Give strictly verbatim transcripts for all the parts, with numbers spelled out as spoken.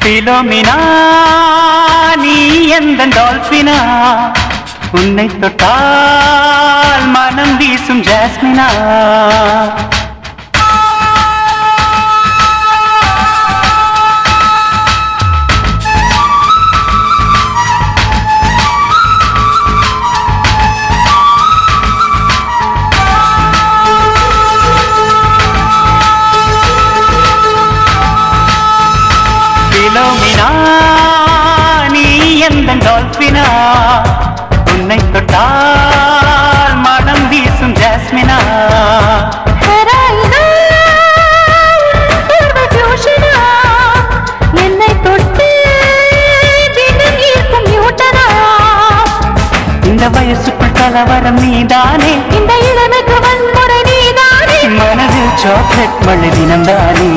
பிலோமினா நீ எந்த டால்பினா உன்னை தொட்டால் மனம் வீசும் ஜாஸ்மினா பிலோமினா நீ எந்த டால்பினா உன்னை தொட்டால் மனம் வீசும் ஜாஸ்மினா என்னை தொட்டு தினம் ஈர்க்கும் நியூட்டனா இந்த வயசுக்குள் கலவரம் நீதானே இந்த இளமைக்கு வன்முறை நீதானே மனதில் சாக்லேட் மழை தினம்தானே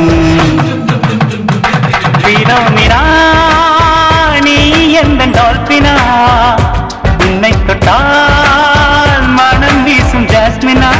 பிலோமினா நீ எந்த டால்பினா உன்னை தொட்டால் மனம் வீசும் ஜாஸ்மினா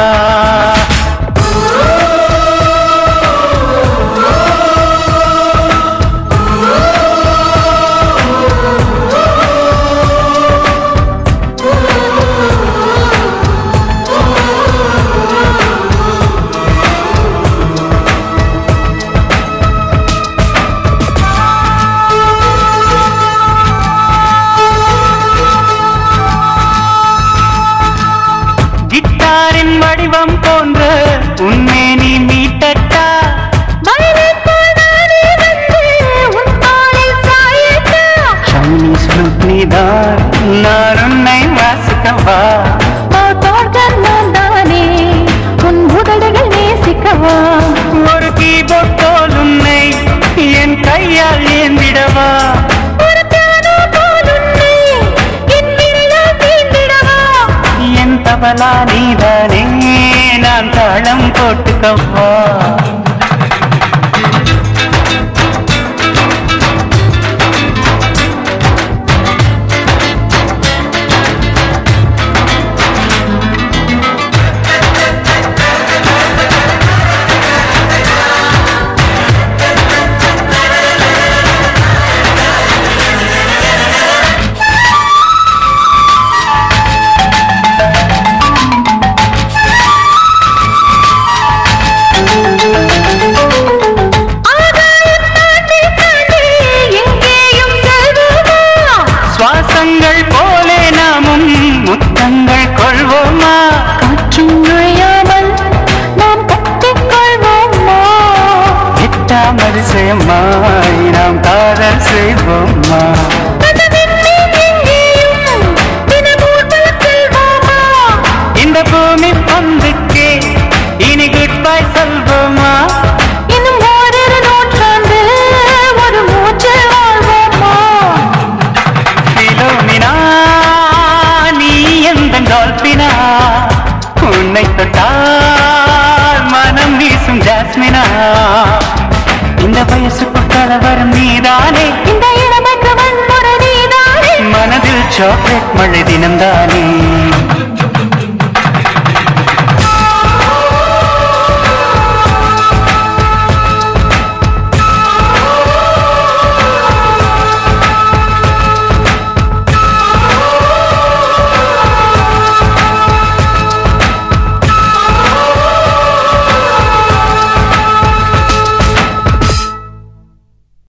வடிவம் போன்ற உன்னை நீ மீட்டட்டா சைனீஸ் ஃப்ளூட் நீதான் நான் உன்னை வாசிக்கவா தானே உன் உதடுகள் நேசிக்கவா ஒரு கீபோர்ட் போல் உன்னை என் கையால் ஏந்திடவா தபலா நீதானே நான் தாளம் போட்டுக்கவா சுவாசங்கள் போலே நாமும் முத்தங்கள் கொள்வோமா காற்றும் நுழையாமல் நாம் கட்டிக்கொள்வோமா எட்டாம் அதிசயமாய் நாம் காதல் செய்வோமா இந்த பூமி பந்துக்கே இனி குட் பை சொல்வோமா இன்னும் ஓரிரு நூற்றாண்டு ஒரு மூச்சு வாழ்வோமா பிலோமினா நீ எந்த டால்பினா உன்னை தொட்டால் மனம் வீசும் ஜாஸ்மினா இந்த வயசுக்கு கலவரம் நீதானே இந்த இளமைக்கு வன்முறை நீதானே மனதில் சாக்லேட் மழை தினம்தானே